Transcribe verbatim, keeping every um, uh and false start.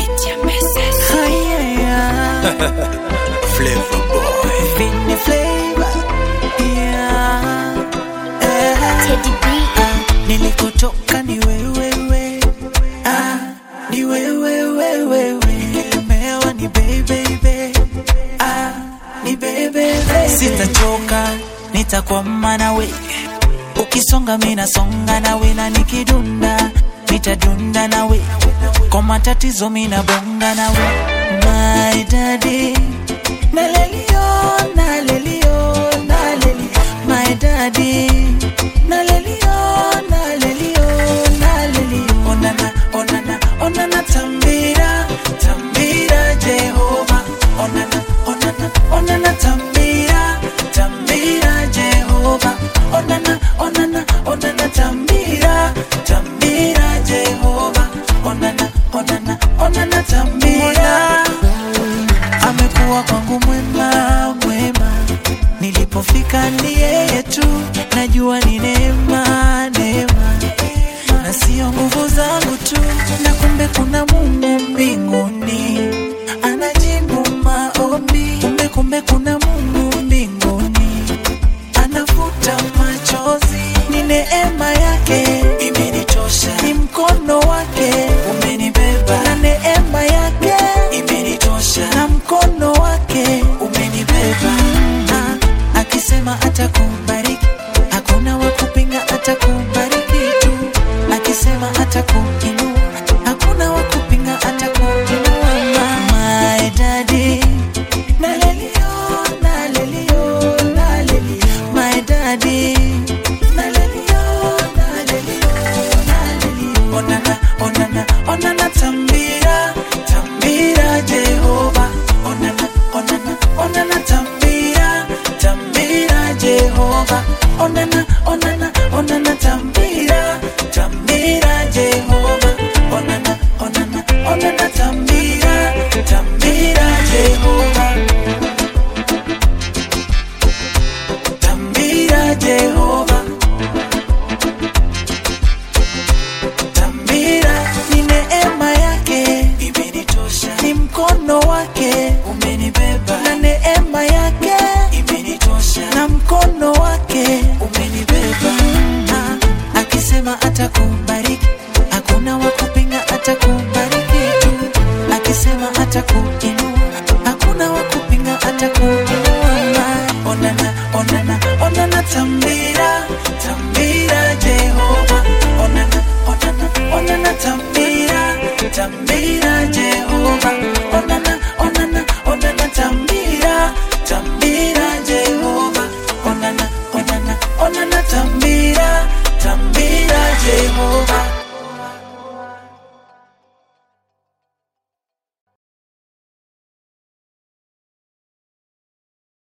Flavor boy, Vinny Flavor, yeah, yeah. Teddy B. Ah, nilikotoka ni wewe we, ah, ni wewe we we we. Nilemewa ni baby baby, ah, ni baby baby. Sitachoka, nitakwama nawe. Ukisonga mina songa nawe, na nikidunda nitadunda nawe. Kwa matatizo mina bonga nawe. My daddy, nalelio, nalelio, naleli. My daddy, nalelio, nalelio, naleli. Onana, onana, onana tambira, tambira Jehovah. Onana, onana, onana tambira, tambira Jehovah. Onana, onana, onana tambira, tambira Jehovah. Onana, onana, onana tambira. Amekuwa kwangu mwema, mwema. Nilipofika ni yeye tu, najua ni neema, neema. Na sio nguvu zangu tu, na kumbe kuna Mungu mbinguni anajibu maombi. Kumbe kumbe kuna Mungu mbinguni anafuta machozi. Ni neema yake imenitosha, ni mkono wake umenibeba. Na neema yake imenitosha, na mkono wake umenibeba. Ah, akisema atakubariki, hakuna wa kupinga, atakubariki tu. Akisema atakuinua, hakuna wa kupinga, atakuinua. My daddy, nalelio, nalelio, naleli. My daddy, nalelio, nalelio, naleli. Onana, onana, onana tambira, tambira Jehovah. Onana, onana, onana tambira, tambira Jehovah. Onana, onana, onana tambira, tambira Jehovah. Onana, onana, onana tambira, tambira Jehovah. Tambira Jehovah. Tambira, ni neema yake imenitosha, ni mkono wake umenibeba. Na neema yake imenitosha, na mkono wake umenibeba. Ah, akisema atakubariki, hakuna wa kupinga, atakubariki tu. Akisema atakuinua, hakuna wa kupinga, atakuinua. Onana, onana, onana tambira, tambira Jehovah. Onana, onana, onana tambira, tambira Jehovah. Onana,